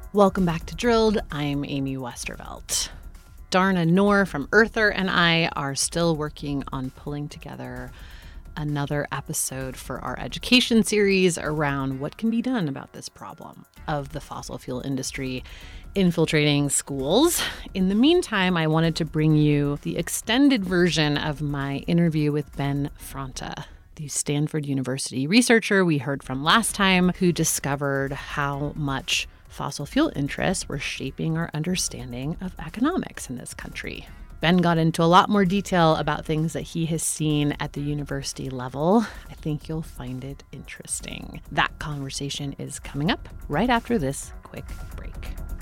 Welcome back to Drilled. I'm Amy Westervelt. Darna Noor from Earther and I are still working on pulling together another episode for our education series around what can be done about this problem of the fossil fuel industry infiltrating schools. In the meantime, I wanted to bring you the extended version of my interview with Ben Fronta, the Stanford University researcher we heard from last time, who discovered how much fossil fuel interests were shaping our understanding of economics in this country. Ben got into a lot more detail about things that he has seen at the university level. I think you'll find it interesting. That conversation is coming up right after this quick break.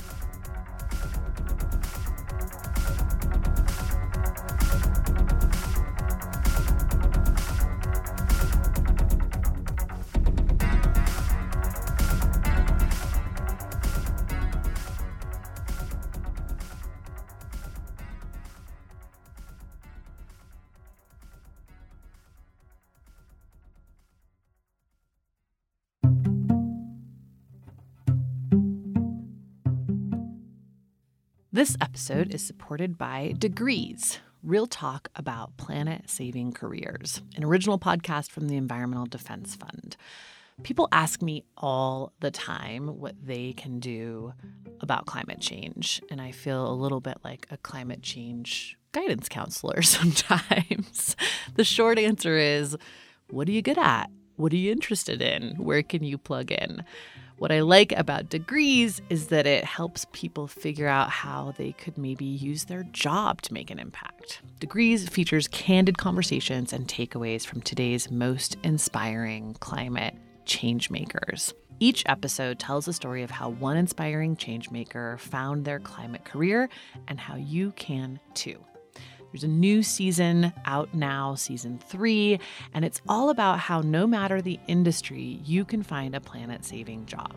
This episode is supported by Degrees, real talk about planet-saving careers, an original podcast from the Environmental Defense Fund. People ask me all the time what they can do about climate change, and I feel a little bit like a climate change guidance counselor sometimes. The short answer is, what are you good at? What are you interested in? Where can you plug in? What I like about Degrees is that it helps people figure out how they could maybe use their job to make an impact. Degrees features candid conversations and takeaways from today's most inspiring climate change makers. Each episode tells a story of how one inspiring change maker found their climate career and how you can too. There's a new season out now, season 3, and it's all about how no matter the industry, you can find a planet-saving job.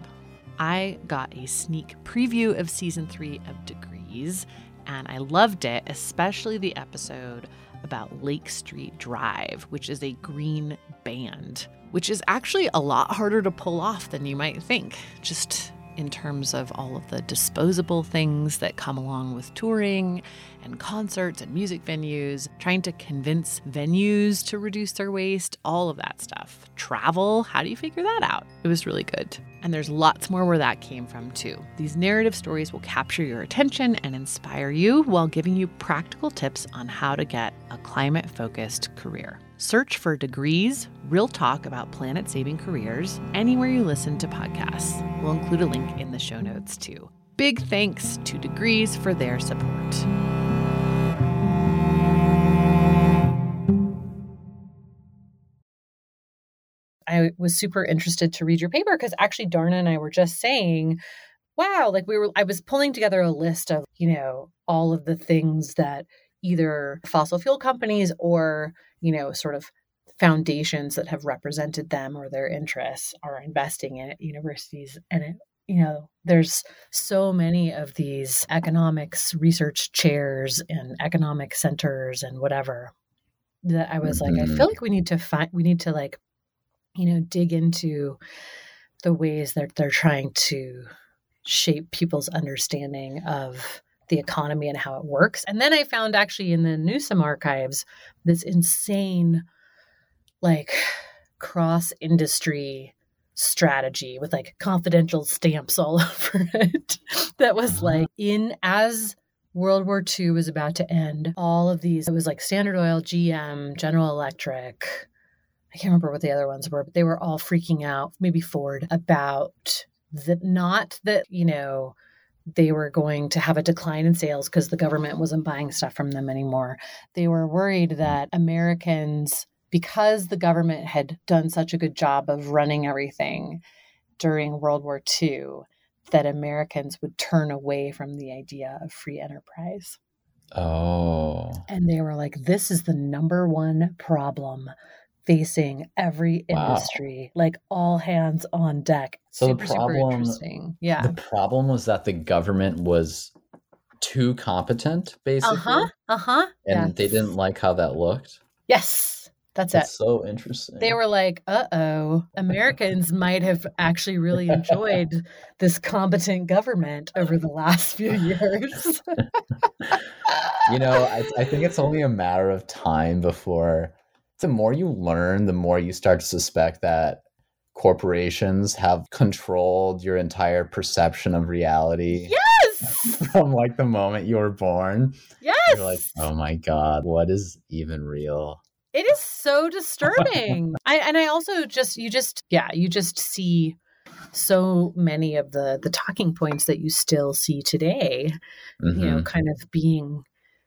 I got a sneak preview of season 3 of Degrees, and I loved it, especially the episode about Lake Street Drive, which is a green band, which is actually a lot harder to pull off than you might think, just in terms of all of the disposable things that come along with touring and concerts and music venues, trying to convince venues to reduce their waste, all of that stuff. Travel, how do you figure that out? It was really good. And there's lots more where that came from too. These narrative stories will capture your attention and inspire you while giving you practical tips on how to get a climate-focused career. Search for Degrees, real talk about planet-saving careers, anywhere you listen to podcasts. We'll include a link in the show notes too. Big thanks to Degrees for their support. I was super interested to read your paper because actually Darna and I were just saying, wow, I was pulling together a list of, all of the things that either fossil fuel companies or, sort of foundations that have represented them or their interests are investing in at universities. And there's so many of these economics research chairs and economic centers and whatever that I was like, I feel like we need to dig into the ways that they're trying to shape people's understanding of the economy and how it works. And then I found actually in the Newsom archives, this insane, cross-industry strategy with confidential stamps all over it that was as World War II was about to end, all of these, it was Standard Oil, GM, General Electric, I can't remember what the other ones were, but they were all freaking out, maybe Ford, about not that, they were going to have a decline in sales because the government wasn't buying stuff from them anymore. They were worried that Americans, because the government had done such a good job of running everything during World War II, that Americans would turn away from the idea of free enterprise. Oh. And they were like, this is the number one problem facing every industry, all hands on deck. So super interesting. Yeah. The problem was that the government was too competent, basically. And they didn't like how that looked. Yes. That's That's it. so interesting. They were like, uh-oh, Americans might have actually really enjoyed this competent government over the last few years. I think it's only a matter of time before the more you learn, the more you start to suspect that corporations have controlled your entire perception of reality. Yes! From like the moment you were born. Yes! You're like, oh my God, what is even real? It is so disturbing. I also you just see so many of the talking points that you still see today, kind of being,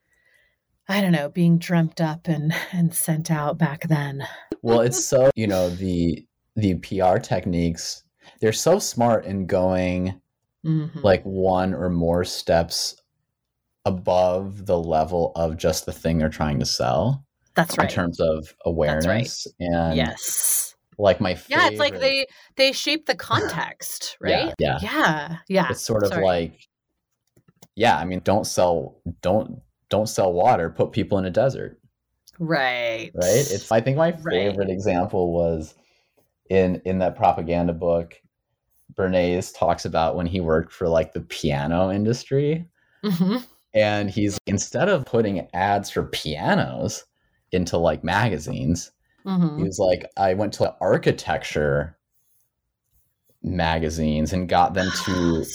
I don't know, being dreamt up and sent out back then. Well, it's so, the PR techniques, they're so smart in going like one or more steps above the level of just the thing they're trying to sell. That's right. In terms of awareness. And yes. Like my favorite. Yeah, it's like they shape the context, right? Yeah. It's sort of like, don't sell water, put people in a desert. Right. I think my favorite example was in that propaganda book, Bernays talks about when he worked for like the piano industry. And he's, instead of putting ads for pianos into like magazines, he was like, I went to architecture magazines and got them to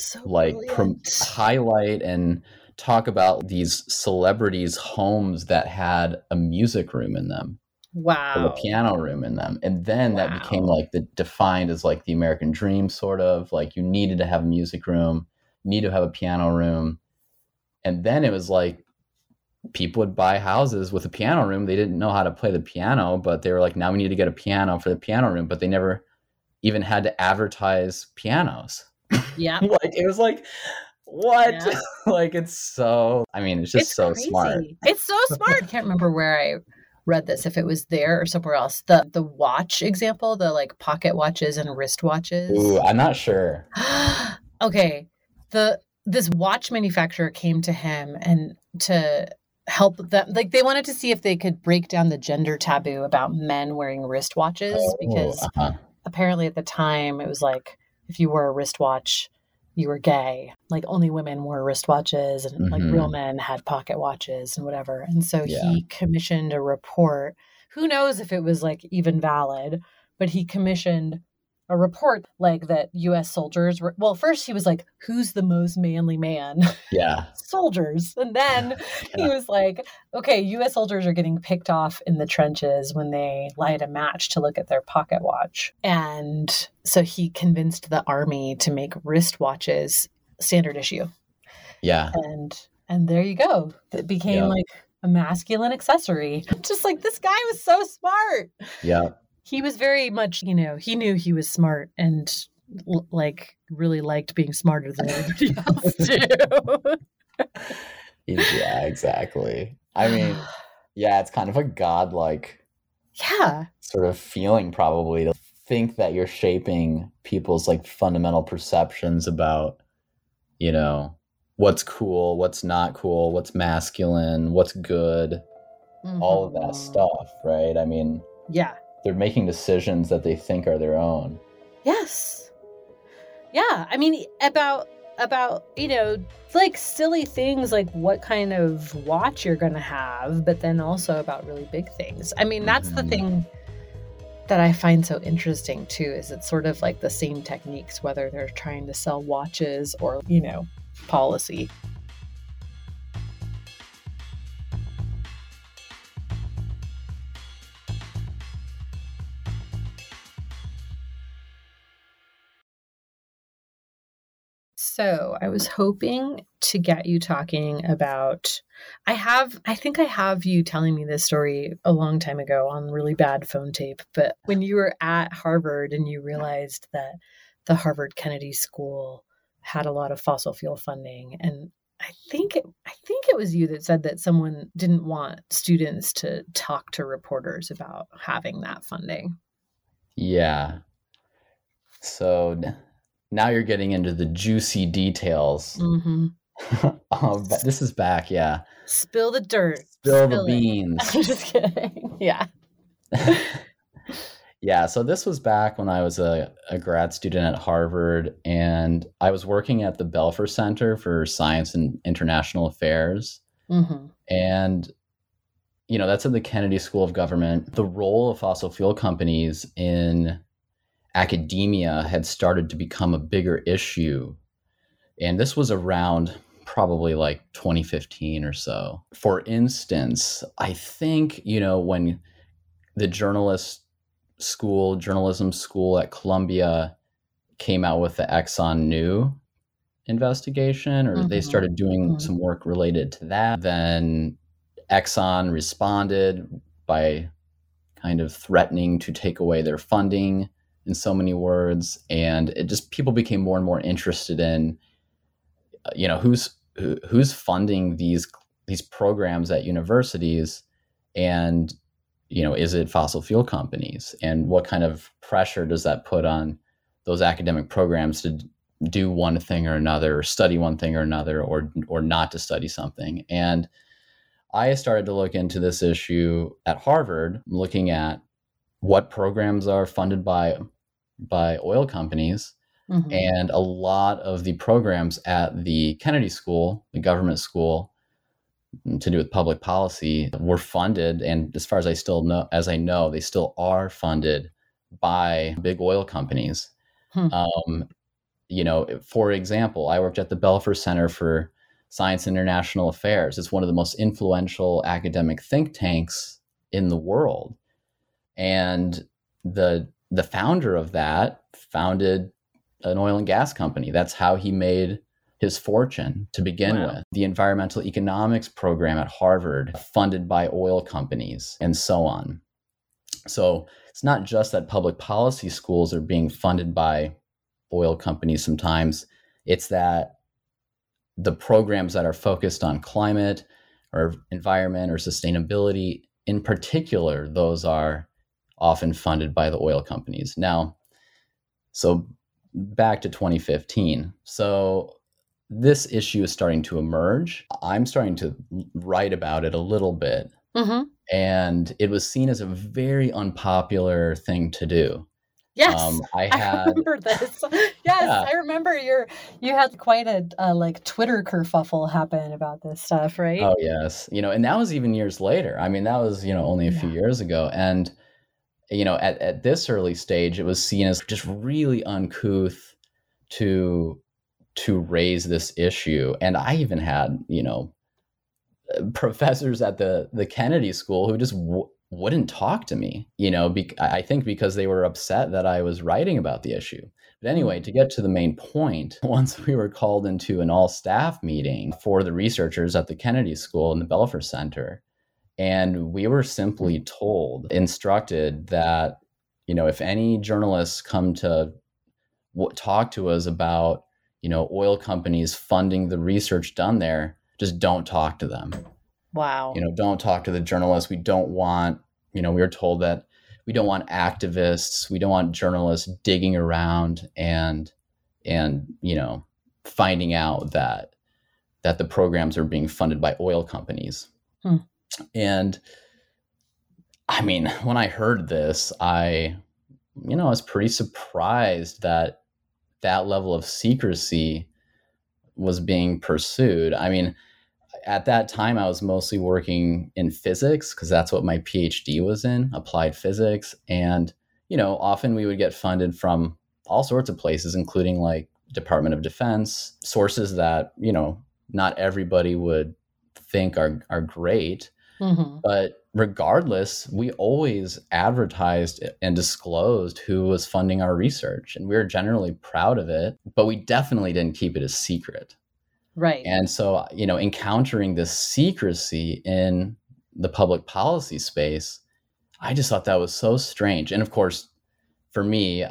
highlight and talk about these celebrities' homes that had a music room in them. Wow. Or a piano room in them. And then that became like defined as like the American dream, sort of like you needed to have a music room, you need to have a piano room. And then it was like people would buy houses with a piano room. They didn't know how to play the piano, but they were like, now we need to get a piano for the piano room. But they never even had to advertise pianos. Yeah. Like it was like, what? Yeah. Like it's so, it's just so crazy. Smart. It's so smart. I can't remember where I read this, if it was there or somewhere else. The watch example, the like pocket watches and wrist watches. Ooh, I'm not sure. Okay. This watch manufacturer came to him and to help them, like they wanted to see if they could break down the gender taboo about men wearing wristwatches, because apparently at the time it was like if you wore a wristwatch, you were gay. Like only women wore wristwatches, and like real men had pocket watches and whatever. And so he commissioned a report. Who knows if it was like even valid, but he commissioned a report like that U.S. soldiers were, well, first he was like, who's the most manly man? Yeah. Soldiers. And then he was like, okay, U.S. soldiers are getting picked off in the trenches when they light a match to look at their pocket watch. And so he convinced the army to make wristwatches standard issue. Yeah. And there you go. It became like a masculine accessory. Just like, this guy was so smart. Yeah. He was very much, he knew he was smart and like really liked being smarter than everybody else too. Yeah, exactly. It's kind of a godlike sort of feeling probably to think that you're shaping people's like fundamental perceptions about, what's cool, what's not cool, what's masculine, what's good, all of that stuff, right? Yeah. They're making decisions that they think are their own. Yes. Yeah. About, like silly things like what kind of watch you're going to have, but then also about really big things. That's the thing that I find so interesting too, is it's sort of like the same techniques, whether they're trying to sell watches or, policy. So I was hoping to get you talking about, I think I have you telling me this story a long time ago on really bad phone tape, but when you were at Harvard and you realized that the Harvard Kennedy School had a lot of fossil fuel funding, and I think it was you that said that someone didn't want students to talk to reporters about having that funding. Yeah. So now you're getting into the juicy details. This is back, yeah. Spill the dirt. Spill the beans. I'm just kidding. Yeah. Yeah, so this was back when I was a grad student at Harvard, and I was working at the Belfer Center for Science and International Affairs. Mm-hmm. And, that's in the Kennedy School of Government. The role of fossil fuel companies in academia had started to become a bigger issue. And this was around probably like 2015 or so. For instance, I think, when the journalism school at Columbia came out with the Exxon New investigation, or they started doing some work related to that. Then Exxon responded by kind of threatening to take away their funding in so many words. And it just, people became more and more interested in, who's funding these programs at universities, and is it fossil fuel companies, and what kind of pressure does that put on those academic programs to do one thing or another, or study one thing or another, or not to study something. And I started to look into this issue at Harvard, looking at what programs are funded by oil companies. Mm-hmm. And a lot of the programs at the Kennedy School, the government school, to do with public policy, were funded, and as far as I know, they still are funded by big oil companies. For example, I worked at the Belfer Center for Science and International Affairs. It's one of the most influential academic think tanks in the world. And the founder of that founded an oil and gas company. That's how he made his fortune to begin with. The environmental economics program at Harvard, funded by oil companies, and so on. So it's not just that public policy schools are being funded by oil companies sometimes. It's that the programs that are focused on climate or environment or sustainability in particular, those are often funded by the oil companies. Now, so back to 2015. So this issue is starting to emerge. I'm starting to write about it a little bit. Mm-hmm. And it was seen as a very unpopular thing to do. Yes, I remember this. Yes, yeah. I remember you had quite a like Twitter kerfuffle happen about this stuff, right? Oh, yes. And that was even years later. I mean, that was, only a few years ago. And, at this early stage, it was seen as just really uncouth to raise this issue. And I even had, professors at the Kennedy School who just wouldn't talk to me, I think because they were upset that I was writing about the issue. But anyway, to get to the main point, once we were called into an all-staff meeting for the researchers at the Kennedy School in the Belfer Center, and we were simply instructed that, if any journalists come to talk to us about, oil companies funding the research done there, just don't talk to them. Wow. Don't talk to the journalists. We don't want, we were told that we don't want activists. We don't want journalists digging around and finding out that the programs are being funded by oil companies. And I mean, when I heard this, I was pretty surprised that level of secrecy was being pursued. I mean, at that time, I was mostly working in physics because that's what my PhD was in, applied physics. And, often we would get funded from all sorts of places, including like Department of Defense, sources that, not everybody would think are great. Mm-hmm. But regardless, we always advertised and disclosed who was funding our research. And we were generally proud of it, but we definitely didn't keep it a secret. Right. And so, encountering this secrecy in the public policy space, I just thought that was so strange. And of course, for me,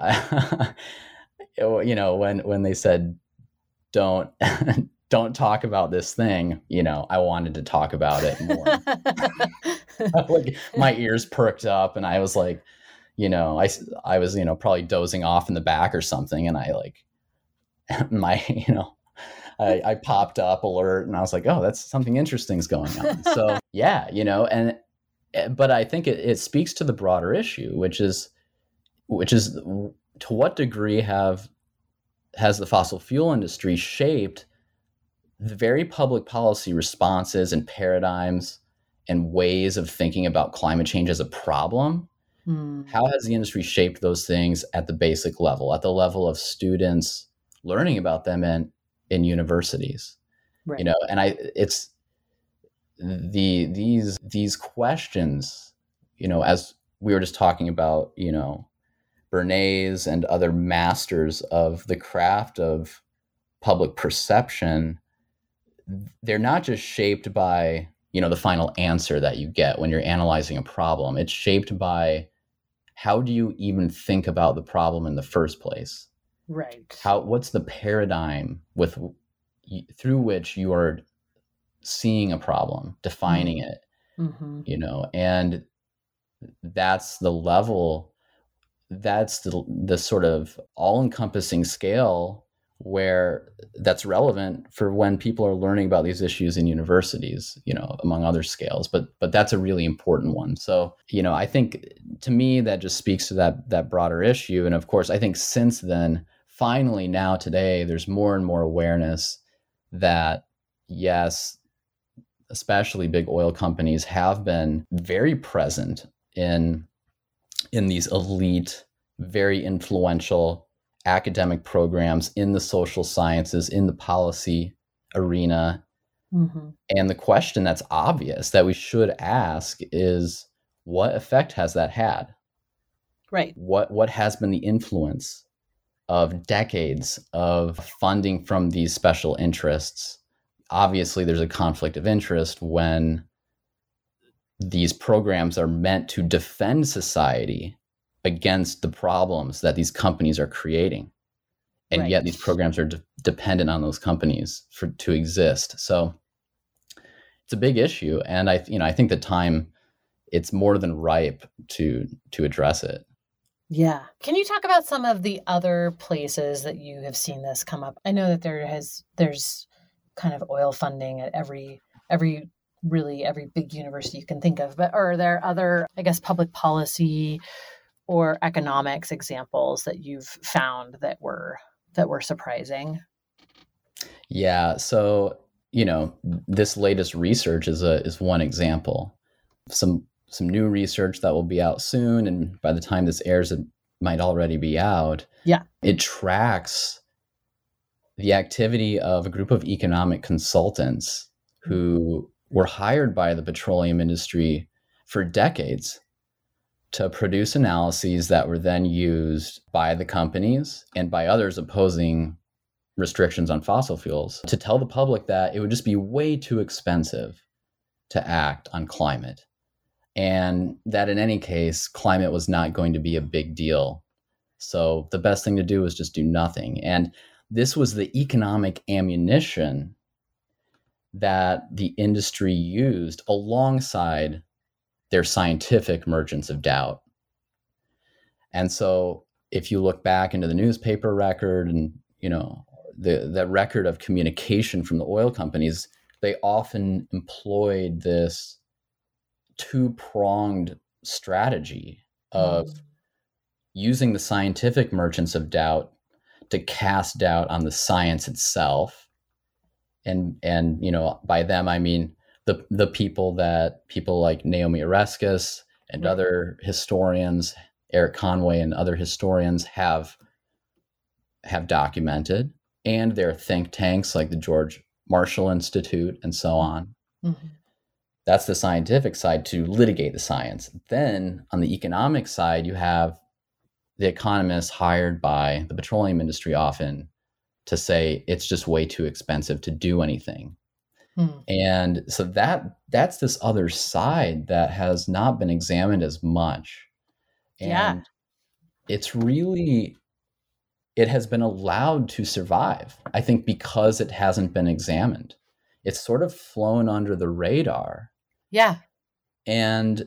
when they said, don't talk about this thing, I wanted to talk about it more. Like my ears perked up and I was like, I was, probably dozing off in the back or something. And I I popped up alert and I was like, oh, that's something interesting is going on. So yeah, and But I think it speaks to the broader issue, which is to what degree has the fossil fuel industry shaped the very public policy responses and paradigms and ways of thinking about climate change as a problem? How has the industry shaped those things at the basic level, at the level of students learning about them in universities? Right. You know, and it's these questions, you know, as we were just talking about, you know, Bernays and other masters of the craft of public perception, they're not just shaped by, you know, the final answer that you get when you're analyzing a problem. It's shaped by, how do you even think about the problem in the first place? Right. What's the paradigm through which you are seeing a problem, defining it, you know, and that's the level, that's the sort of all-encompassing scale where that's relevant for when people are learning about these issues in universities, you know, among other scales. But that's a really important one. So, you know, I think to me that just speaks to that broader issue. And of course, I think since then, finally now today, there's more and more awareness that yes, especially big oil companies have been very present in these elite, very influential academic programs in the social sciences, in the policy arena. And the question that's obvious that we should ask is, what effect has that had? Right. What has been the influence of decades of funding from these special interests? Obviously, there's a conflict of interest when these programs are meant to defend society against the problems that these companies are creating. And yet these programs are dependent on those companies to exist. So it's a big issue. And I think the time, it's more than ripe to address it. Yeah. Can you talk about some of the other places that you have seen this come up? I know that there's kind of oil funding at every big university you can think of, but are there other, I guess, public policy or economics examples that you've found that were surprising? Yeah. So, you know, this latest research is one example. Some new research that will be out soon, and by the time this airs, it might already be out. Yeah. It tracks the activity of a group of economic consultants who were hired by the petroleum industry for decades to produce analyses that were then used by the companies and by others opposing restrictions on fossil fuels to tell the public that it would just be way too expensive to act on climate, and that in any case, climate was not going to be a big deal. So the best thing to do was just do nothing. And this was the economic ammunition that the industry used alongside their scientific merchants of doubt. And so if you look back into the newspaper record and, you know, the record of communication from the oil companies, they often employed this two-pronged strategy of using the scientific merchants of doubt to cast doubt on the science itself. And you know, by them I mean the people like Naomi Oreskes and other historians, Eric Conway and other historians have documented, and their think tanks like the George Marshall Institute and so on. That's the scientific side, to litigate the science. Then on the economic side, you have the economists hired by the petroleum industry often to say it's just way too expensive to do anything. And so that's this other side that has not been examined as much. And it's really, it has been allowed to survive, I think, because it hasn't been examined. It's sort of flown under the radar. Yeah. And,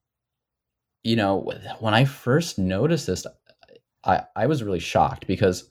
you know, when I first noticed this, I was really shocked, because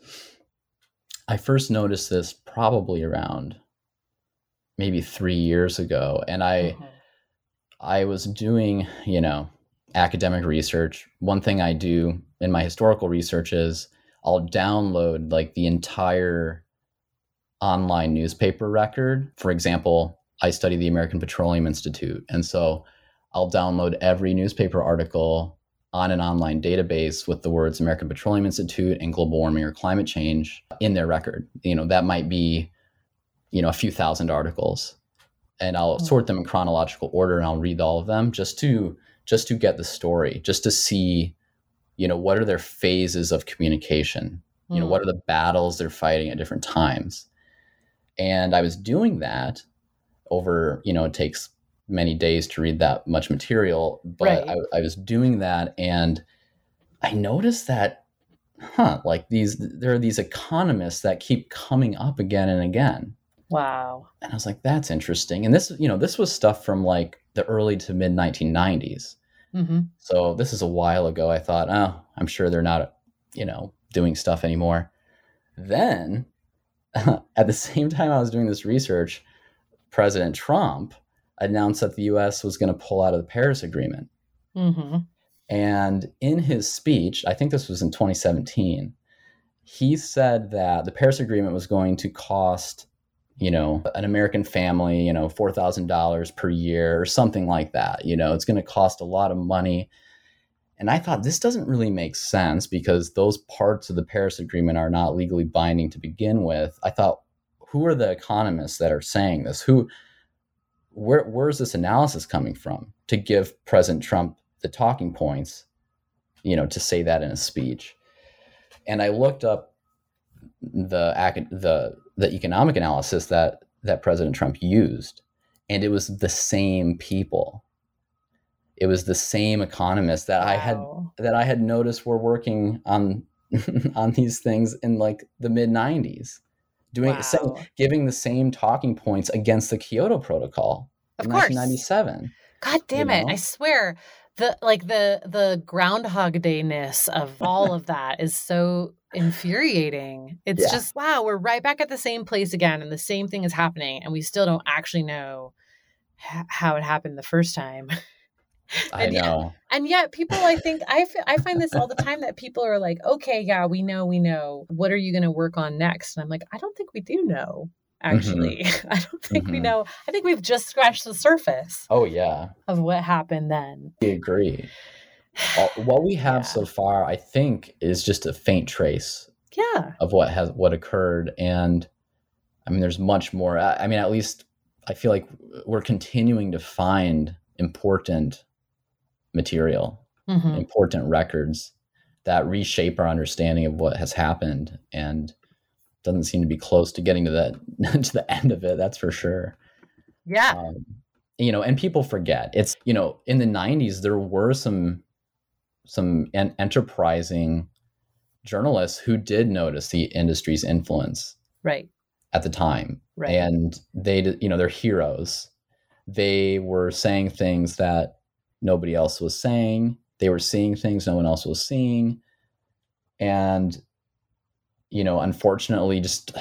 I first noticed this probably around maybe 3 years ago. And I I was doing, academic research. One thing I do in my historical research is I'll download like the entire online newspaper record. For example, I study the American Petroleum Institute. And so I'll download every newspaper article on an online database with the words American Petroleum Institute and global warming or climate change in their record. That might be, a few thousand articles. And I'll sort them in chronological order, and I'll read all of them just to get the story, just to see, what are their phases of communication? What are the battles they're fighting at different times? And I was doing that over, it takes many days to read that much material, but right. I was doing that, and I noticed that, there are these economists that keep coming up again and again. Wow. And I was like, that's interesting. And this, this was stuff from like the early to mid 1990s. Mm-hmm. So this is a while ago. I thought, oh, I'm sure they're not, doing stuff anymore. Then at the same time I was doing this research, President Trump announced that the U.S. was going to pull out of the Paris Agreement. Mm-hmm. And in his speech, I think this was in 2017, he said that the Paris Agreement was going to cost, an American family, $4,000 per year or something like that. It's going to cost a lot of money. And I thought this doesn't really make sense because those parts of the Paris Agreement are not legally binding to begin with. I thought, who are the economists that are saying this? Where's this analysis coming from to give President Trump the talking points, to say that in a speech? And I looked up the economic analysis that President Trump used, and it was the same people. It was the same economists that wow. I had noticed were working on on these things in like the mid 90s, giving the same talking points against the Kyoto Protocol in 1997. God damn it! I swear, the Groundhog Day-ness of all of that is so infuriating. It's just, wow, we're right back at the same place again, and the same thing is happening, and we still don't actually know how it happened the first time. I know. And yet people, I think, I find this all the time that people are like, okay, yeah, we know. What are you going to work on next? And I'm like, I don't think we do know, actually. Mm-hmm. I don't think we know. I think we've just scratched the surface. Oh, yeah. Of what happened then. I agree. What we have so far, I think, is just a faint trace of what occurred. And I mean, there's much more. I mean, at least I feel like we're continuing to find important material, important records that reshape our understanding of what has happened, and doesn't seem to be close to getting to to the end of it. That's for sure. Yeah. And people forget. It's, in the 90s, there were some enterprising journalists who did notice the industry's influence at the time. Right. And they, they're heroes. They were saying things that nobody else was saying. They were seeing things no one else was seeing. And, unfortunately, just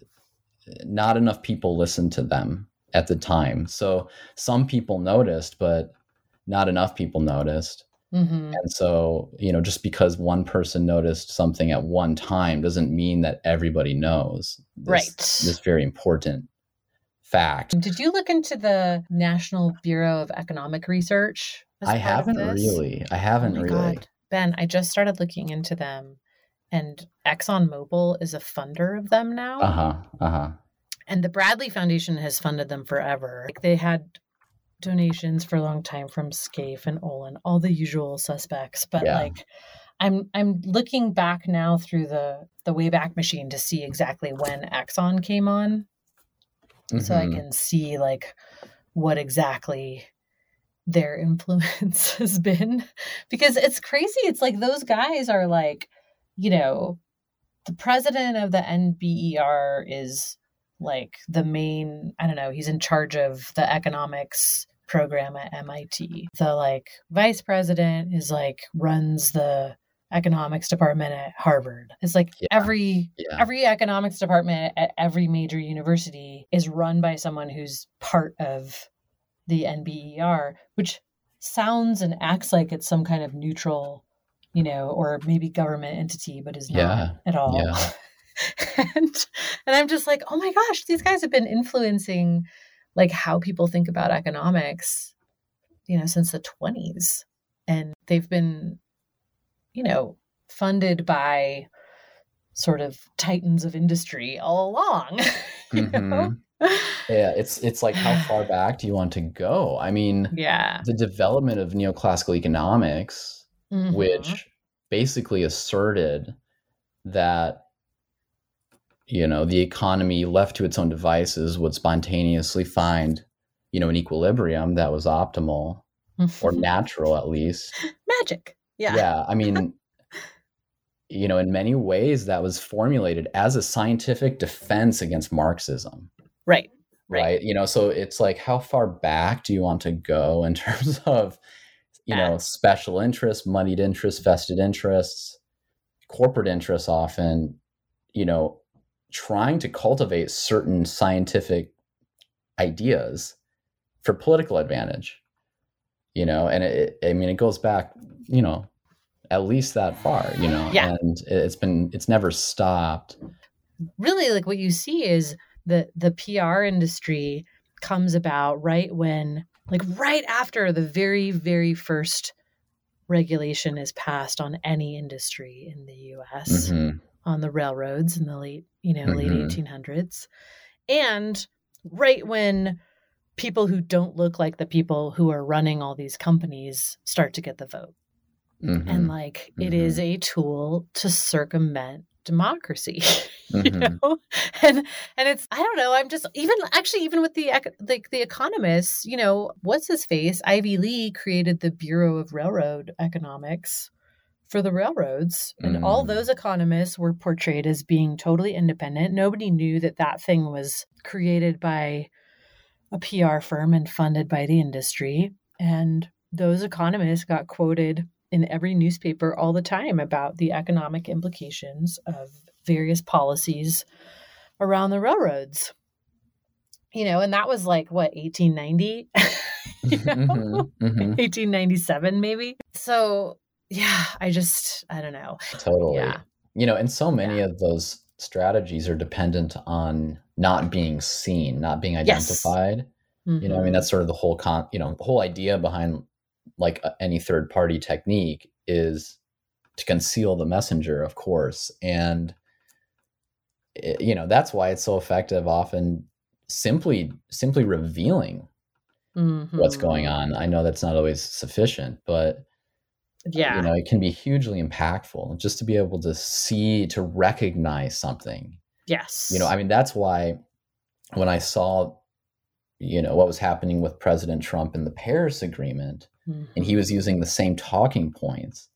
not enough people listened to them at the time. So some people noticed, but not enough people noticed. Mm-hmm. And so, just because one person noticed something at one time doesn't mean that everybody knows this very important fact. Did you look into the National Bureau of Economic Research? I haven't really. God. Ben, I just started looking into them, and ExxonMobil is a funder of them now. And the Bradley Foundation has funded them forever. They had donations for a long time from Scaife and Olin, all the usual suspects. But I'm looking back now through the Wayback Machine to see exactly when Exxon came on, so I can see what exactly their influence has been, because it's crazy. It's like those guys are the president of the NBER is the main, I don't know, he's in charge of the economics program at MIT. The vice president is runs the economics department at Harvard. It's every economics department at every major university is run by someone who's part of the NBER, which sounds and acts like it's some kind of neutral, or maybe government entity, but is not at all. Yeah. and I'm just like, oh my gosh, these guys have been influencing like how people think about economics, since the 20s. And they've been, funded by sort of titans of industry all along. Yeah, it's like, how far back do you want to go? I mean, the development of neoclassical economics, which basically asserted that, the economy left to its own devices would spontaneously find, an equilibrium that was optimal or natural, at least. Magic. Yeah. Yeah. I mean, in many ways that was formulated as a scientific defense against Marxism. Right. So it's like, how far back do you want to go in terms of, special interests, moneyed interests, vested interests, corporate interests often, trying to cultivate certain scientific ideas for political advantage, and it goes back, at least that far, and it's never stopped. Really, like what you see is the PR industry comes about right after the very, very first regulation is passed on any industry in the US, on the railroads in the late 1800s. And right when people who don't look like the people who are running all these companies start to get the vote. And it is a tool to circumvent democracy, and it's, I don't know, I'm just even with the economists, what's his face? Ivy Lee created the Bureau of Railroad Economics for the railroads, and all those economists were portrayed as being totally independent. Nobody knew that thing was created by a PR firm and funded by the industry. And those economists got quoted in every newspaper all the time about the economic implications of various policies around the railroads. And that was like, what, 1890? 1897 maybe? So yeah, I don't know. Totally. Yeah. And so many of those strategies are dependent on not being seen, not being identified. Yes. That's sort of the whole the whole idea behind like any third party technique is to conceal the messenger, of course. And, that's why it's so effective, often simply revealing what's going on. I know that's not always sufficient, but it can be hugely impactful just to be able to see, to recognize something. Yes. That's why when I saw, what was happening with President Trump in the Paris Agreement, and he was using the same talking points,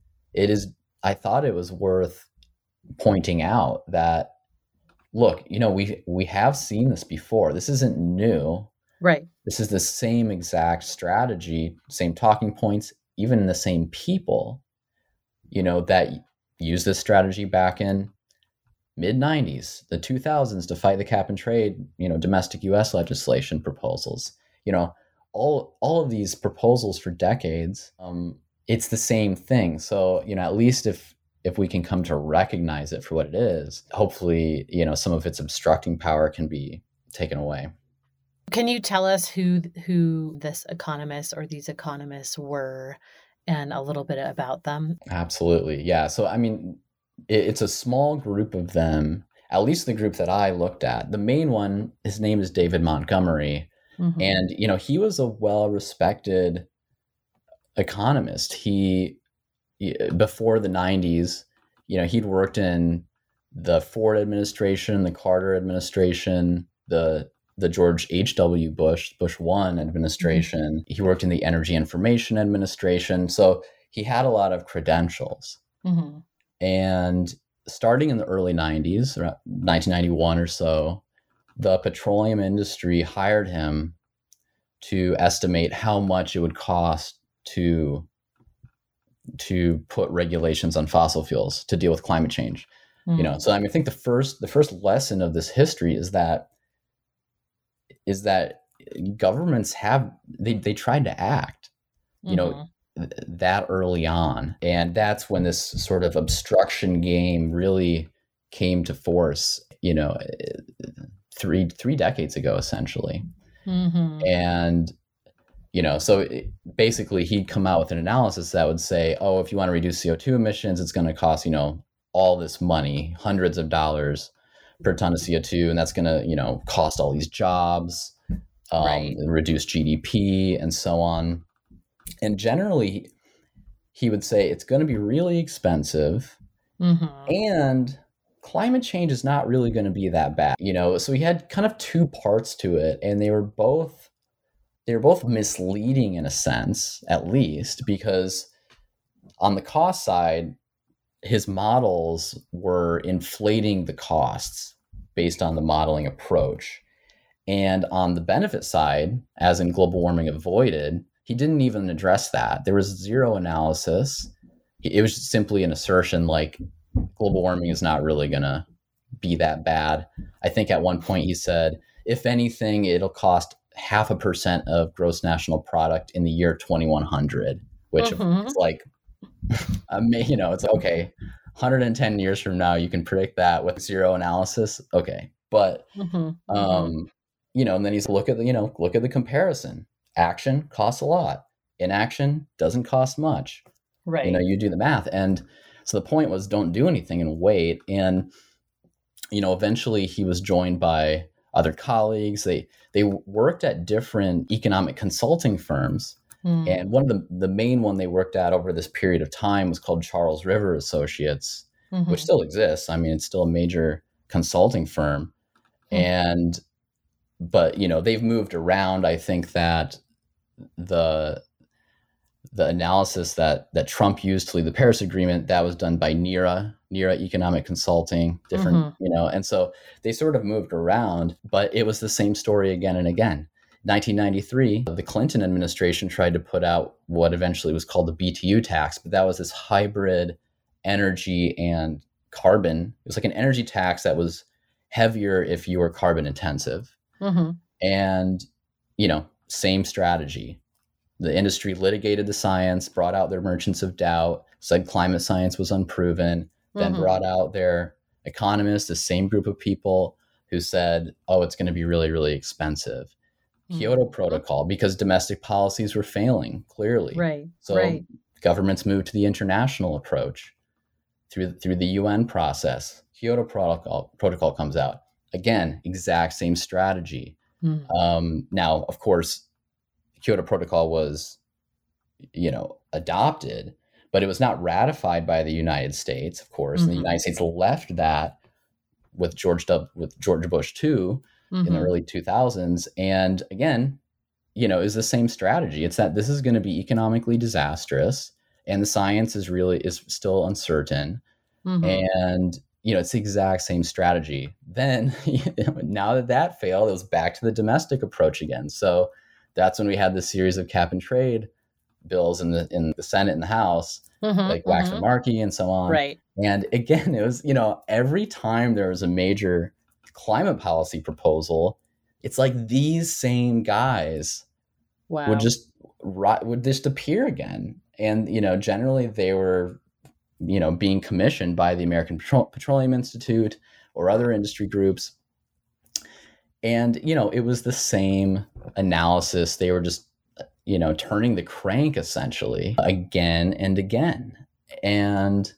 I thought it was worth pointing out that, look, we have seen this before. This isn't new. Right. This is the same exact strategy, same talking points, even the same people, that used this strategy back in mid-90s, the 2000s, to fight the cap and trade, domestic U.S. legislation proposals, all of these proposals for decades, it's the same thing. So, at least if we can come to recognize it for what it is, hopefully, some of its obstructing power can be taken away. Can you tell us who this economist or these economists were and a little bit about them? Absolutely. Yeah. So, it's a small group of them, at least the group that I looked at. The main one, his name is David Montgomery. And, he was a well-respected economist. He, before the 90s, he'd worked in the Ford administration, the Carter administration, the George H.W. Bush 1 administration. He worked in the Energy Information Administration. So he had a lot of credentials. And starting in the early 90s, around 1991 or so, the petroleum industry hired him to estimate how much it would cost to put regulations on fossil fuels to deal with climate change. So I think the first lesson of this history is that governments they tried to act, you know, that early on. And that's when this sort of obstruction game really came to force, you know, three decades ago, essentially. And, you know, so basically he'd come out with an analysis that would say, oh, if you want to reduce CO2 emissions, it's going to cost, you know, all this money, hundreds of dollars per ton of CO2. And that's going to, you know, cost all these jobs, reduce GDP and so on. And generally he would say it's going to be really expensive and climate change is not really going to be that bad, you know? So he had kind of two parts to it, and they were both misleading in a sense, at least, because on the cost side, his models were inflating the costs based on the modeling approach. And on the benefit side, as in global warming avoided, he didn't even address that. There was zero analysis. It was simply an assertion like global warming is not really going to be that bad. I think at one point he said, if anything, it'll cost 0.5% of gross national product in the year 2100, which is like, you know, it's like, okay, 110 years from now, you can predict that with zero analysis. Okay. But, you know, and then he's look at the comparison. Action costs a lot. Inaction doesn't cost much. Right. You know, you do the math. And so the point was, don't do anything and wait. And, you know, eventually he was joined by other colleagues. They worked at different economic consulting firms. And one of the main one they worked at over this period of time was called Charles River Associates, which still exists. I mean, it's still a major consulting firm. But, you know, they've moved around. I think that the analysis that Trump used to lead the Paris Agreement, that was done by NERA Economic Consulting, different, you know, and so they sort of moved around, but it was the same story again and again. 1993, the Clinton administration tried to put out what eventually was called the BTU tax, but that was this hybrid energy and carbon. It was like an energy tax that was heavier if you were carbon intensive. And, you know, same strategy. The industry litigated the science, brought out their merchants of doubt, said climate science was unproven, then brought out their economists, the same group of people who said, oh, it's going to be really, really expensive. Kyoto Protocol, because domestic policies were failing, clearly. Right. So governments moved to the international approach through the UN process. Kyoto Protocol comes out. Again, exact same strategy. Now, of course, Kyoto Protocol was, you know, adopted, but it was not ratified by the United States, of course. And the United States left that with George Bush too in the early 2000s. And again, you know, is the same strategy. It's that this is going to be economically disastrous, and the science is still uncertain. And, you know, it's the exact same strategy. Then, you know, now that failed, it was back to the domestic approach again. So that's when we had this series of cap and trade bills in the Senate and the House, like Waxman-Markey and so on. Right. And again, it was, you know, every time there was a major climate policy proposal, it's like these same guys would just appear again. And, you know, generally they were, you know, being commissioned by the American Petroleum Institute or other industry groups. And, you know, it was the same analysis. They were just, you know, turning the crank essentially again and again. And,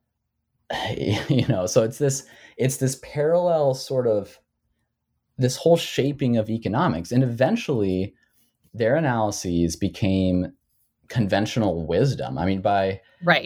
you know, so it's this parallel sort of, this whole shaping of economics. And eventually their analyses became conventional wisdom. I mean, by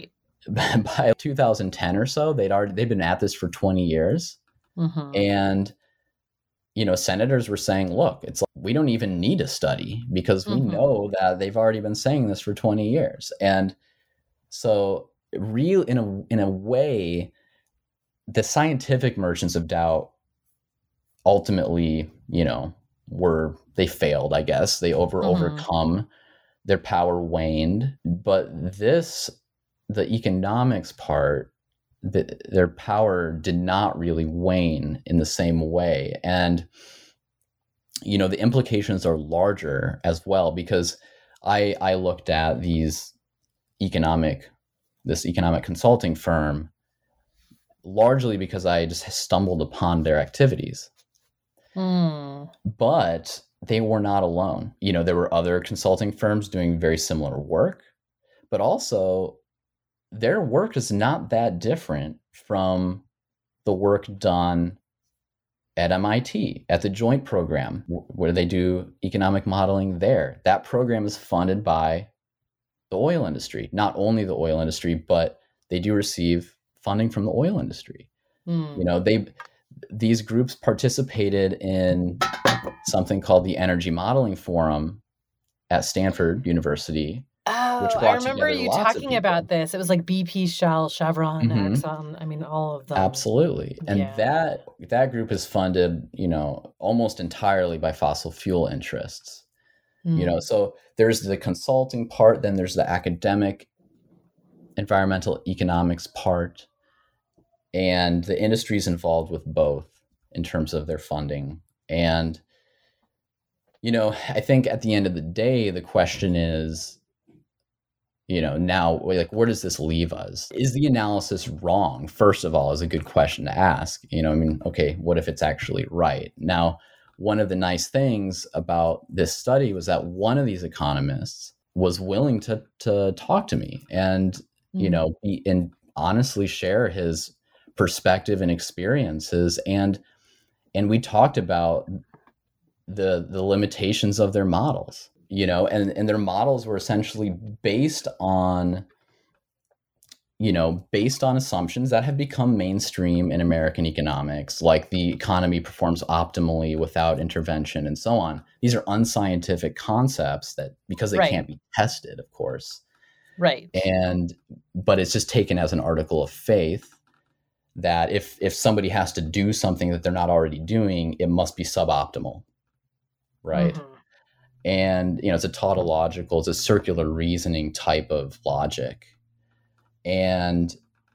2010 or so, they'd been at this for 20 years. And, you know, senators were saying, look, it's like, we don't even need a study because we know that they've already been saying this for 20 years. And so in a way, the scientific merchants of doubt ultimately, you know, they failed, I guess. They overcome, their power waned. But the economics part, their power did not really wane in the same way. And the implications are larger as well, because I looked at this economic consulting firm largely because I just stumbled upon their activities. But they were not alone. There were other consulting firms doing very similar work, but also their work is not that different from the work done at MIT, at the Joint Program, where they do economic modeling there. That program is funded by the oil industry. Not only the oil industry, but they do receive funding from the oil industry. These groups participated in something called the Energy Modeling Forum at Stanford University. Oh, I remember you talking about this. It was like BP, Shell, Chevron, Exxon. I mean, all of them. Absolutely. And that group is funded, almost entirely by fossil fuel interests. So there's the consulting part, then there's the academic environmental economics part, and the industry is involved with both in terms of their funding. And, I think at the end of the day, the question is, now, like, where does this leave us? Is the analysis wrong? First of all, is a good question to ask. Okay, what if it's actually right? Now, one of the nice things about this study was that one of these economists was willing to talk to me and, and honestly share his perspective and experiences. And we talked about the limitations of their models. And their models were essentially based on assumptions that have become mainstream in American economics, like the economy performs optimally without intervention and so on. These are unscientific concepts that, because they can't be tested, of course. Right. But it's just taken as an article of faith that if somebody has to do something that they're not already doing, it must be suboptimal. Right. Mm-hmm. And, it's a tautological, it's a circular reasoning type of logic. And,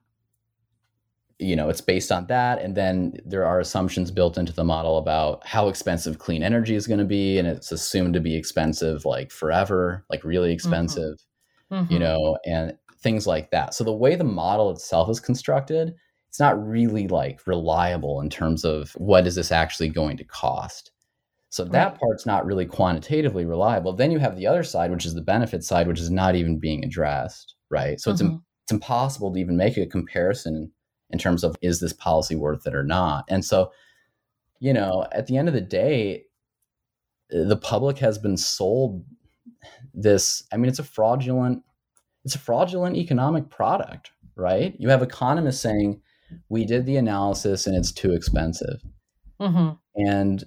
it's based on that. And then there are assumptions built into the model about how expensive clean energy is going to be. And it's assumed to be expensive, like forever, like really expensive, and things like that. So the way the model itself is constructed, it's not really like reliable in terms of what is this actually going to cost. So that part's not really quantitatively reliable. Then you have the other side, which is the benefit side, which is not even being addressed, right? So it's impossible to even make a comparison in terms of, is this policy worth it or not? And so, at the end of the day, the public has been sold this. I mean, it's a fraudulent economic product, right? You have economists saying, we did the analysis and it's too expensive. And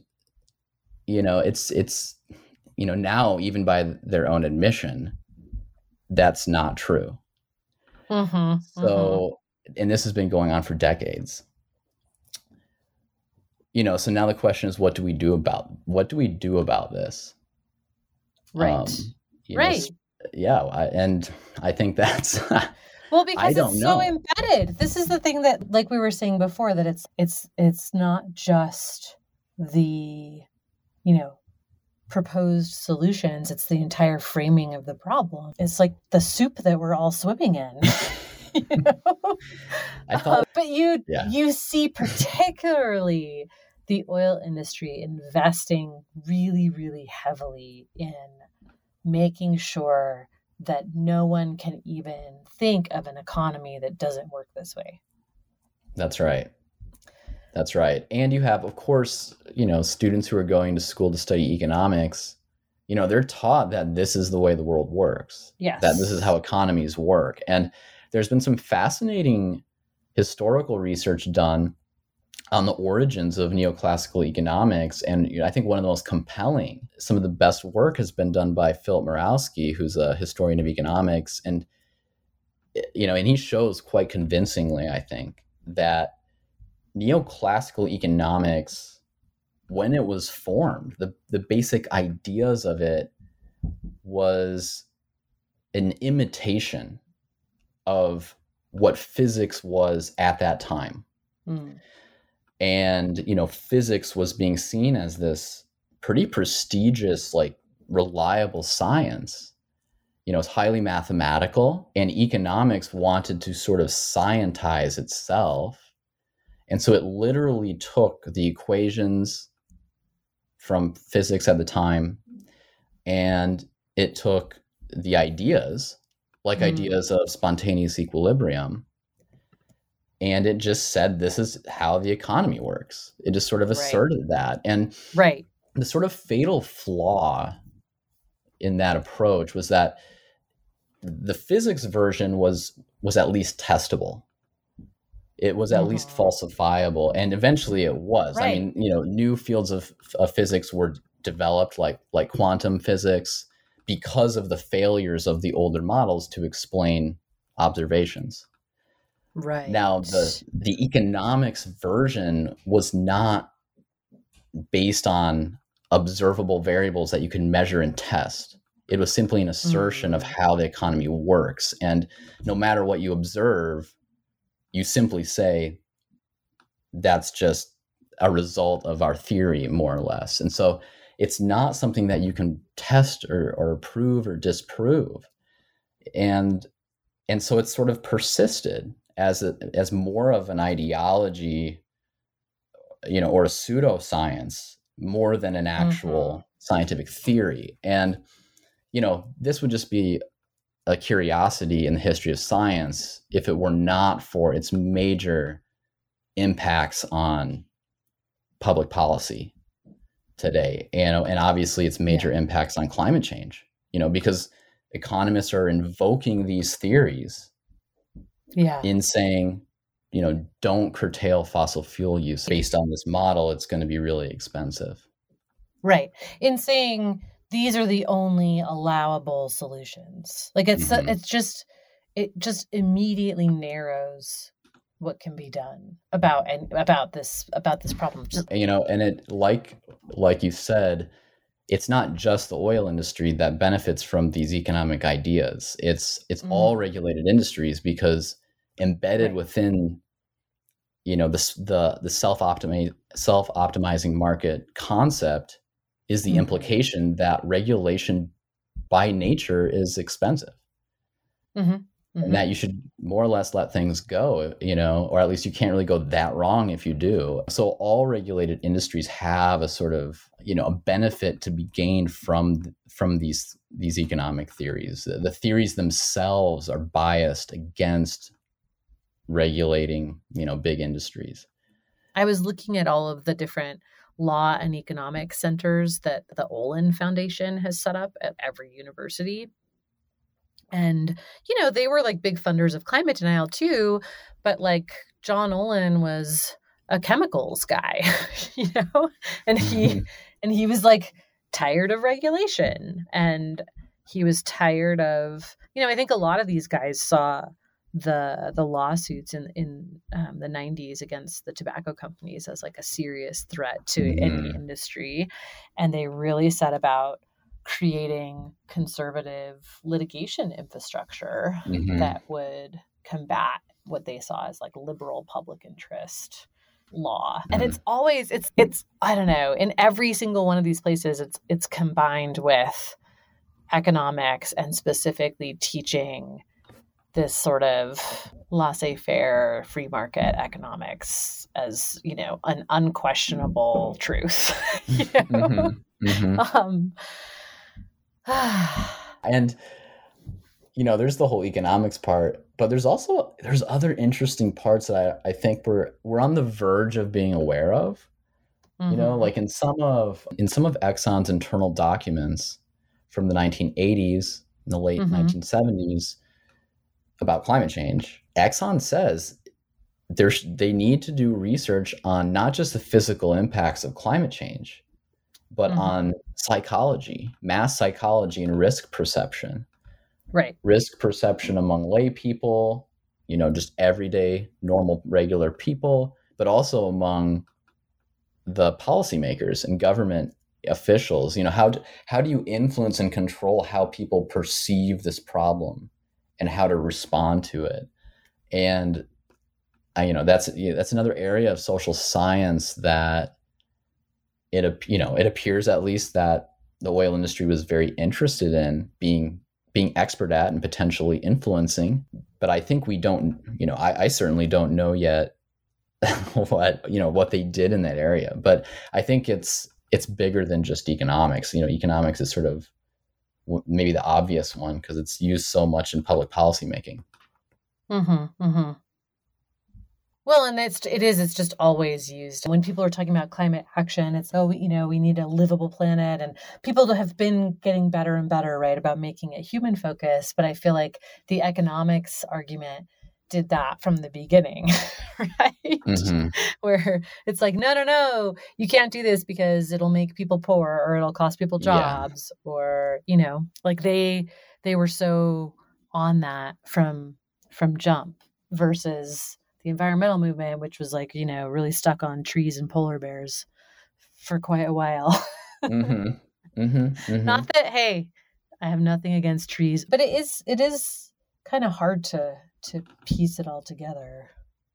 it's now, even by their own admission, that's not true. So, and this has been going on for decades. So now the question is, what do we do about this? Right. Right. And I think that's well, because it's so embedded. This is the thing that, like we were saying before, that it's not just the proposed solutions, it's the entire framing of the problem. It's like the soup that we're all swimming in. But you see particularly the oil industry investing really, really heavily in making sure that no one can even think of an economy that doesn't work this way. That's right. And you have, of course, students who are going to school to study economics, they're taught that this is the way the world works. Yes. That this is how economies work. And there's been some fascinating historical research done on the origins of neoclassical economics. And I think one of the most compelling, some of the best work has been done by Philip Murawski, who's a historian of economics. And, and he shows quite convincingly, I think, that neoclassical economics, when it was formed, the basic ideas of it was an imitation of what physics was at that time. And, physics was being seen as this pretty prestigious, like reliable science. It's highly mathematical, and economics wanted to sort of scientize itself. And so it literally took the equations from physics at the time, and it took the ideas, like ideas of spontaneous equilibrium, and it just said, this is how the economy works. It just sort of asserted that. And the sort of fatal flaw in that approach was that the physics version was at least testable. It was at least falsifiable, and eventually it was. I mean, new fields of physics were developed, like quantum physics, because of the failures of the older models to explain observations. Right. Now, the economics version was not based on observable variables that you can measure and test. It was simply an assertion of how the economy works. And no matter what you observe, you simply say, that's just a result of our theory, more or less. And so it's not something that you can test or prove or disprove. And so it's sort of persisted as more of an ideology, or a pseudoscience, more than an actual scientific theory. And, this would just be a curiosity in the history of science if it were not for its major impacts on public policy today, and obviously its major impacts on climate change, because economists are invoking these theories in saying, don't curtail fossil fuel use. Based on this model, it's going to be really expensive. Right. In saying these are the only allowable solutions. Like it just immediately narrows what can be done about this problem. And it, like you said, it's not just the oil industry that benefits from these economic ideas. It's all regulated industries, because embedded within the self-optimizing market concept is the implication that regulation by nature is expensive. And that you should more or less let things go, or at least you can't really go that wrong if you do. So all regulated industries have a sort of, a benefit to be gained from these economic theories. The theories themselves are biased against regulating, big industries. I was looking at all of the different law and economic centers that the Olin Foundation has set up at every university. And, they were like big funders of climate denial too, but like John Olin was a chemicals guy, and he was like tired of regulation, and he was tired of, I think a lot of these guys saw the lawsuits in the 90s against the tobacco companies as like a serious threat to any industry. And they really set about creating conservative litigation infrastructure that would combat what they saw as like liberal public interest law. And it's always, it's I don't know, in every single one of these places, it's combined with economics and specifically teaching this sort of laissez-faire free market economics as, an unquestionable truth. And, there's the whole economics part, but there's other interesting parts that I think we're on the verge of being aware of. Like in some of Exxon's internal documents from the 1980s and the late 1970s about climate change, Exxon says they need to do research on not just the physical impacts of climate change, but on psychology, mass psychology, and risk perception. Right. Risk perception among lay people, just everyday, normal, regular people, but also among the policymakers and government officials. How do you influence and control how people perceive this problem and how to respond to it? And that's another area of social science that it appears at least that the oil industry was very interested in being expert at and potentially influencing. But I think we don't, I certainly don't know yet what they did in that area. But I think it's bigger than just economics. Economics is sort of maybe the obvious one because it's used so much in public policy making. Mm-hmm, mm-hmm. Well, and it's just always used. When people are talking about climate action, it's, we need a livable planet. And people have been getting better and better, right, about making it human focused. But I feel like the economics argument did that from the beginning, right? Mm-hmm. Where it's like, no, you can't do this because it'll make people poor or it'll cost people jobs or, like they were so on that from jump versus the environmental movement, which was like, really stuck on trees and polar bears for quite a while. Mm-hmm. Mm-hmm. Mm-hmm. Not that, hey, I have nothing against trees, but it is kind of hard to piece it all together.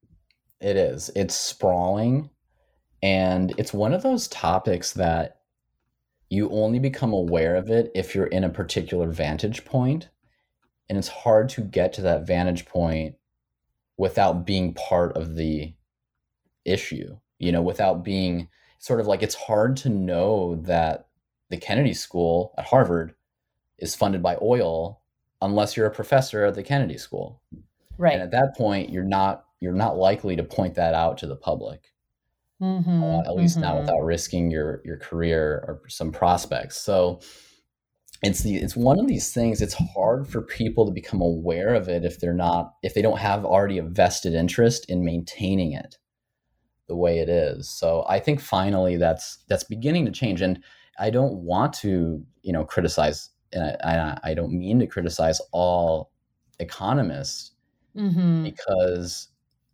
It is. It's sprawling. And it's one of those topics that you only become aware of it if you're in a particular vantage point. And it's hard to get to that vantage point without being part of the issue, without being sort of like, it's hard to know that the Kennedy School at Harvard is funded by oil unless you're a professor at the Kennedy School. Right. And at that point, you're not likely to point that out to the public, at least not without risking your career or some prospects. So it's one of these things. It's hard for people to become aware of it if they don't have already a vested interest in maintaining it the way it is. So I think finally that's beginning to change. And I don't want to, criticize, and I don't mean to criticize all economists, because,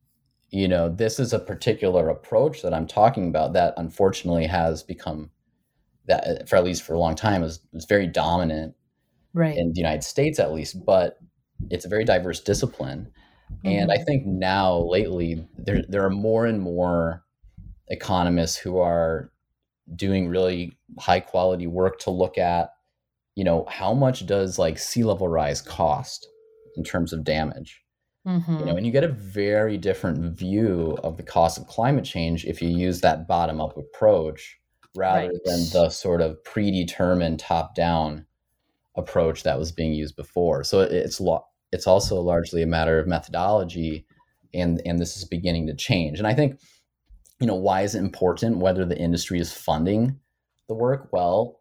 this is a particular approach that I'm talking about that unfortunately has become, that for at least for a long time was very dominant, right, in the United States at least, but it's a very diverse discipline. And I think now lately there are more and more economists who are doing really high quality work to look at, how much does like sea level rise cost in terms of damage? And you get a very different view of the cost of climate change if you use that bottom up approach rather than the sort of predetermined top down approach that was being used before. So it's also largely a matter of methodology, and this is beginning to change. And I think, why is it important whether the industry is funding the work? Well,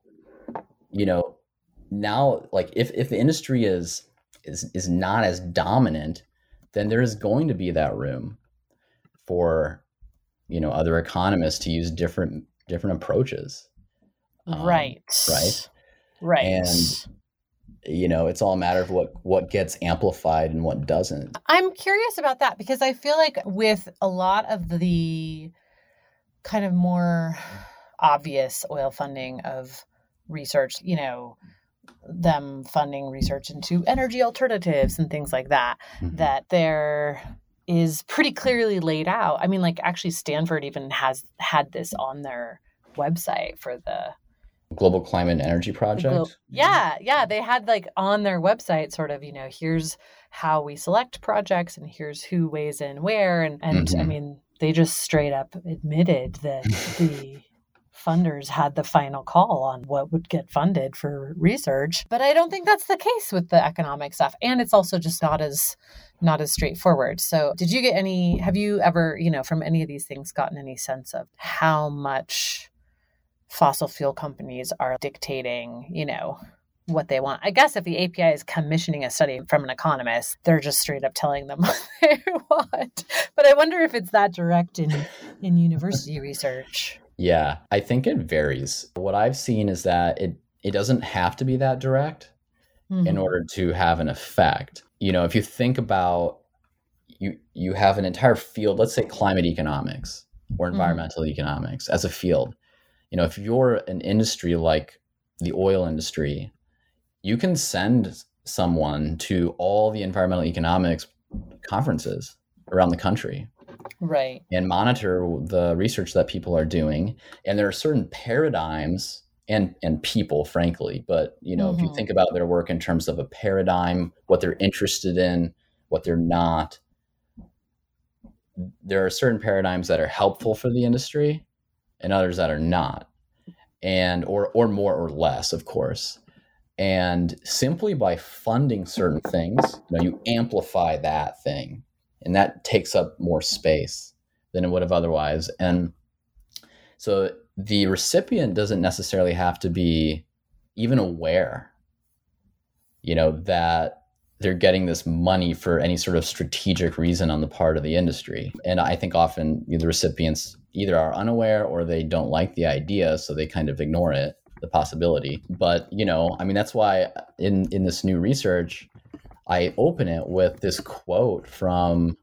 now, like if the industry is not as dominant, then there is going to be that room for, other economists to use different approaches. Right. And it's all a matter of what gets amplified and what doesn't. I'm curious about that because I feel like with a lot of the kind of more obvious oil funding of research, them funding research into energy alternatives and things like that, that there is pretty clearly laid out. I mean, like actually Stanford even has had this on their website for the Global Climate and Energy Project. Yeah. They had like on their website sort of, here's how we select projects and here's who weighs in where. And I mean, they just straight up admitted that the funders had the final call on what would get funded for research. But I don't think that's the case with the economic stuff. And it's also just not as straightforward. So have you ever, from any of these things gotten any sense of how much fossil fuel companies are dictating, what they want? I guess if the API is commissioning a study from an economist, they're just straight up telling them what they want. But I wonder if it's that direct in university research. Yeah, I think it varies. What I've seen is that it doesn't have to be that direct in order to have an effect. If you think about, you have an entire field, let's say climate economics or environmental economics as a field. If you're an industry like the oil industry, you can send someone to all the environmental economics conferences around the country. Right. and monitor the research that people are doing. And there are certain paradigms and people, frankly, but if you think about their work in terms of a paradigm, what they're interested in, what they're not, there are certain paradigms that are helpful for the industry and others that are not, and or more or less, of course. And simply by funding certain things, you amplify that thing, and that takes up more space than it would have otherwise. And so the recipient doesn't necessarily have to be even aware, that they're getting this money for any sort of strategic reason on the part of the industry. And I think often the recipients either are unaware or they don't like the idea, so they kind of ignore it, the possibility. But, that's why in this new research, I open it with this quote from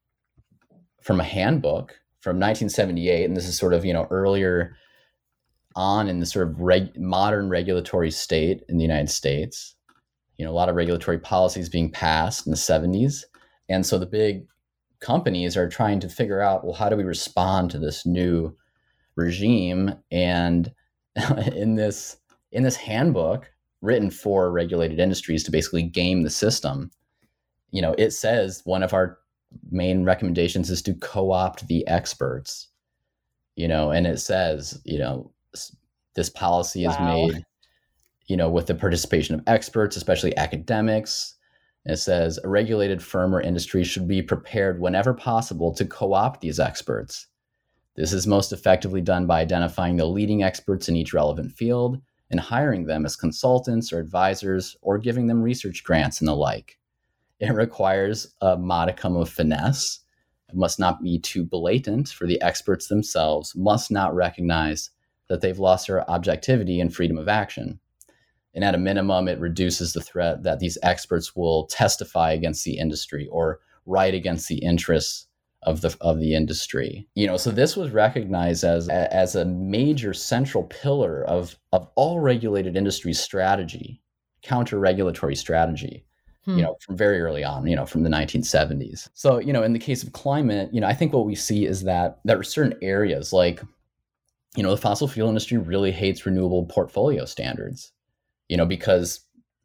a handbook from 1978. And this is sort of, earlier on in the sort of modern regulatory state in the United States. A lot of regulatory policies being passed in the 70s. And so the big companies are trying to figure out, well, how do we respond to this new regime? And in this handbook written for regulated industries to basically game the system, it says one of our main recommendations is to co-opt the experts, and it says, this policy is made, with the participation of experts, especially academics. And it says a regulated firm or industry should be prepared whenever possible to co-opt these experts. This is most effectively done by identifying the leading experts in each relevant field and hiring them as consultants or advisors or giving them research grants and the like. It requires a modicum of finesse. It must not be too blatant, for the experts themselves must not recognize that they've lost their objectivity and freedom of action. And at a minimum, it reduces the threat that these experts will testify against the industry or write against the interests of the industry. So this was recognized as a major central pillar of all regulated industry strategy, counter-regulatory strategy, from very early on, from the 1970s. So, in the case of climate, I think what we see is that there are certain areas like, the fossil fuel industry really hates renewable portfolio standards. Because,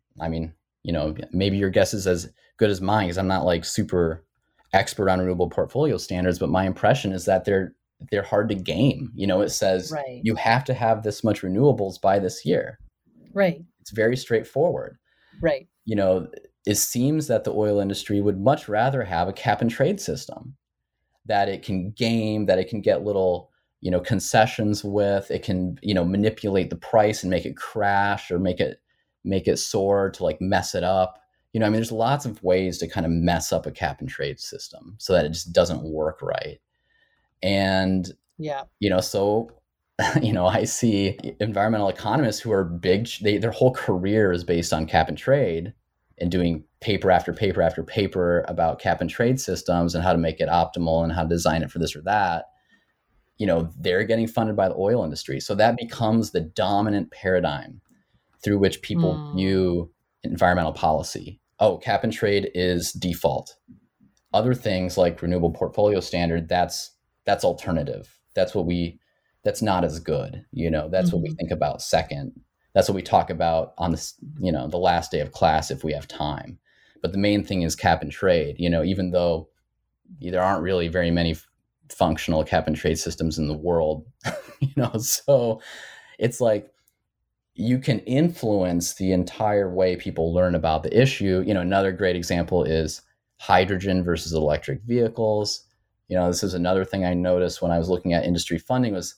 maybe your guess is as good as mine, because I'm not like super expert on renewable portfolio standards, but my impression is that they're hard to game. It says you have to have this much renewables by this year. Right. It's very straightforward. Right. It seems that the oil industry would much rather have a cap and trade system that it can game, that it can get little concessions with. It can, manipulate the price and make it crash or make it soar to like mess it up. There's lots of ways to kind of mess up a cap and trade system so that it just doesn't work right. And, so, I see environmental economists who are big, their whole career is based on cap and trade and doing paper after paper after paper about cap and trade systems and how to make it optimal and how to design it for this or that. They're getting funded by the oil industry. So that becomes the dominant paradigm through which people view environmental policy. Oh, cap and trade is default. Other things like renewable portfolio standard, that's alternative. That's not as good. That's what we think about second. That's what we talk about on the last day of class if we have time. But the main thing is cap and trade, even though there aren't really very many functional cap and trade systems in the world, so it's like you can influence the entire way people learn about the issue. Another great example is hydrogen versus electric vehicles. This is another thing I noticed when I was looking at industry funding was,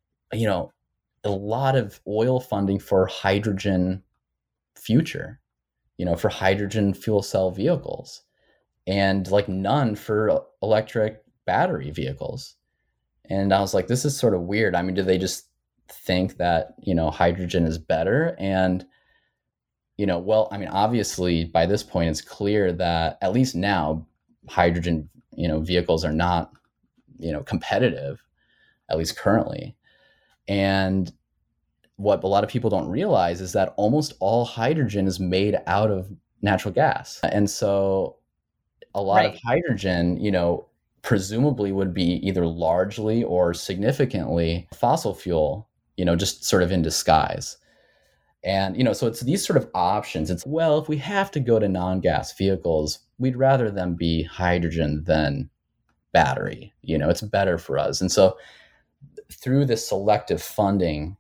a lot of oil funding for hydrogen future, for hydrogen fuel cell vehicles, and like none for electric battery vehicles. And I was like, this is sort of weird. Do they just think that, hydrogen is better? And, obviously by this point, it's clear that at least now hydrogen, vehicles are not, competitive, at least currently. And what a lot of people don't realize is that almost all hydrogen is made out of natural gas. And so a lot of hydrogen, presumably would be either largely or significantly fossil fuel, just sort of in disguise. And, so it's these sort of options. It's, well, if we have to go to non-gas vehicles, we'd rather them be hydrogen than battery. It's better for us. And so through this selective funding,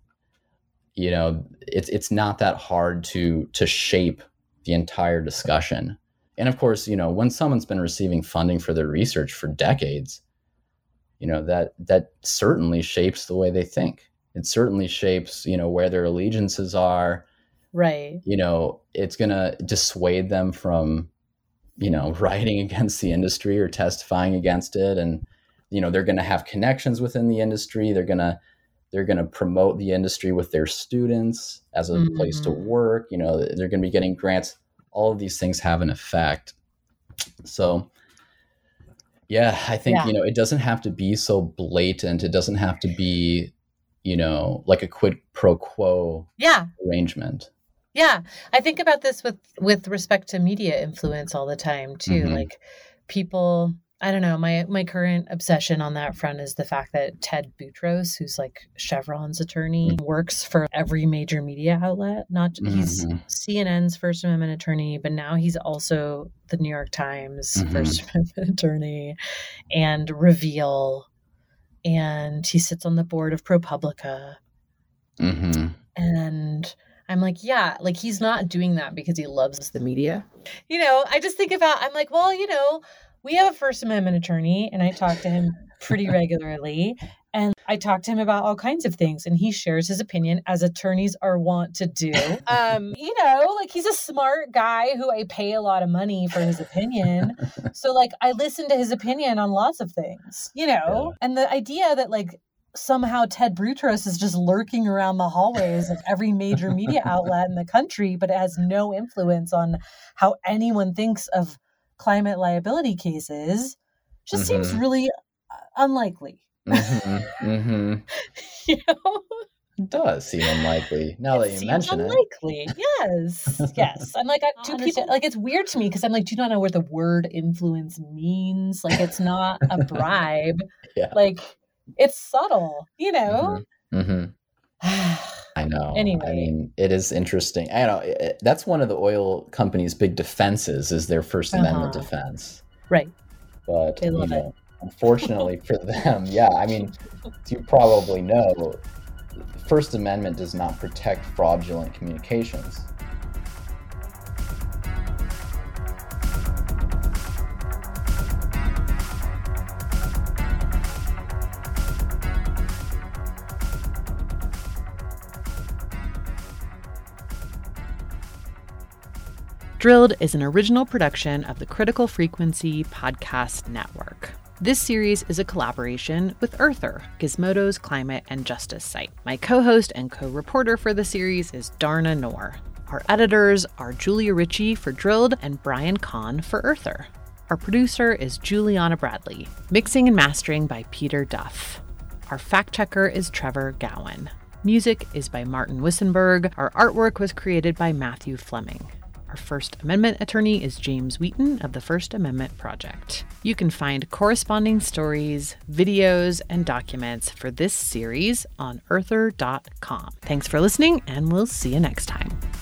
it's not that hard to shape the entire discussion. And of course, when someone's been receiving funding for their research for decades, that certainly shapes the way they think. It certainly shapes, where their allegiances are. Right. It's going to dissuade them from, writing against the industry or testifying against it. And, they're going to have connections within the industry. They're going to promote the industry with their students as a place to work. They're going to be getting grants. All of these things have an effect. So, yeah, I think, it doesn't have to be so blatant. It doesn't have to be, like a quid pro quo arrangement. Yeah. I think about this with respect to media influence all the time too. Mm-hmm. Like people, I don't know, my current obsession on that front is the fact that Ted Boutros, who's like Chevron's attorney, works for every major media outlet. He's CNN's First Amendment attorney, but now he's also the New York Times First Amendment attorney and Reveal. And he sits on the board of ProPublica. And I'm like, yeah, like he's not doing that because he loves the media. I just think about, I'm like, well, we have a First Amendment attorney and I talk to him pretty regularly and I talk to him about all kinds of things and he shares his opinion as attorneys are wont to do. Like he's a smart guy who I pay a lot of money for his opinion. So like I listen to his opinion on lots of things, and the idea that like somehow Ted Boutros is just lurking around the hallways of every major media outlet in the country, but it has no influence on how anyone thinks of climate liability cases just seems really unlikely. It does seem unlikely now that you mention unlikely. It. Yes. I'm like, do people like it's weird to me because I'm like, do you not know what the word influence means? Like, it's not a bribe. Like, it's subtle. I know. Anyway. I mean, it is interesting. I know that's one of the oil companies' big defenses is their First Amendment defense. Right. But they love it. Unfortunately for them, I mean, as you probably know, the First Amendment does not protect fraudulent communications. Drilled is an original production of the Critical Frequency Podcast Network. This series is a collaboration with Earther, Gizmodo's climate and justice site. My co-host and co-reporter for the series is Darna Noor. Our editors are Julia Ritchie for Drilled and Brian Kahn for Earther. Our producer is Juliana Bradley. Mixing and mastering by Peter Duff. Our fact-checker is Trevor Gowan. Music is by Martin Wissenberg. Our artwork was created by Matthew Fleming. Our First Amendment attorney is James Wheaton of the First Amendment Project. You can find corresponding stories, videos, and documents for this series on earther.com. Thanks for listening, and we'll see you next time.